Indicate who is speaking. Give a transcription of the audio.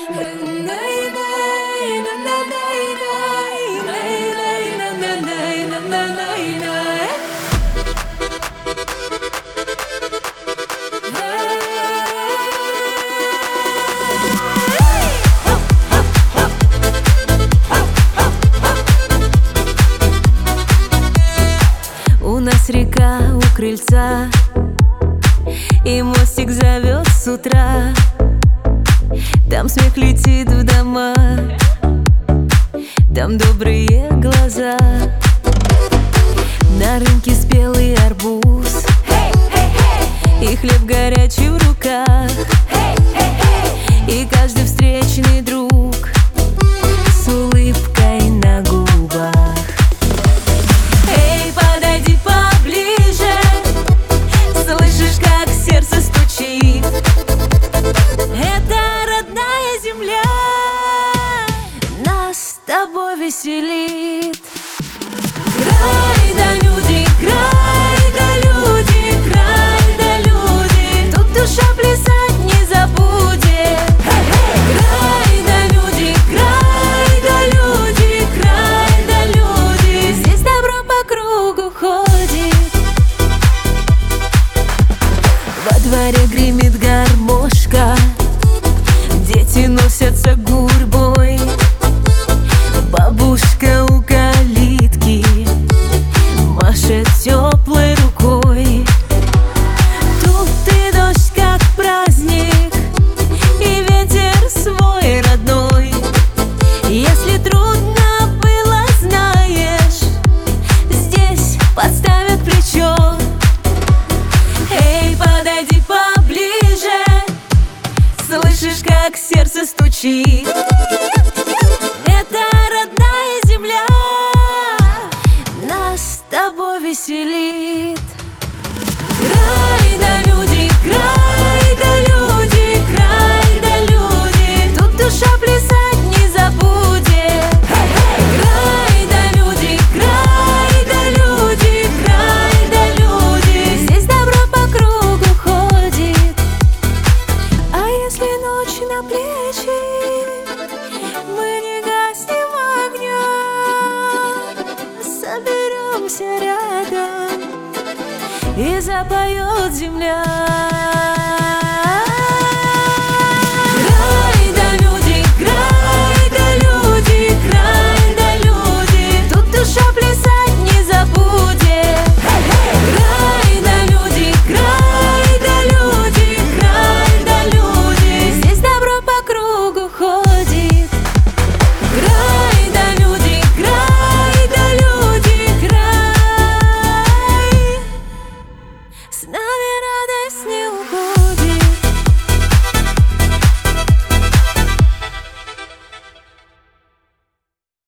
Speaker 1: У нас река у крыльца, и мостик зовет с утра. Там смех летит в дома, там добрые глаза. На рынке спелый арбуз, и хлеб горячий в руках, и каждый встречный друг с улыбкой на губах. Эй, подойди поближе, слышишь, как сердце стучит? Это родная земля нас с тобой веселит. Край да люди, край да люди, край да люди, тут душа плясать не забудет. Край да люди, край да люди, край да люди, здесь добро по кругу ходит. Во дворе гремит гармошка, дети носятся гурьбой, бабушка у калитки машет теплой рукой. Тут и дождь как праздник, и ветер свой родной. Если трудно было, знаешь, здесь подставят плечо. Эй, подойди поближе, слышишь, как сердце стучит? Это родная земля нас с тобой веселит. Край да люди, край да люди, край да люди, тут душа плясать не забудет. Край да люди, край да люди, край да люди, здесь добро по кругу ходит. А если ночь на плечи, мы не гаснем огня, соберемся рядом, и запоет земля.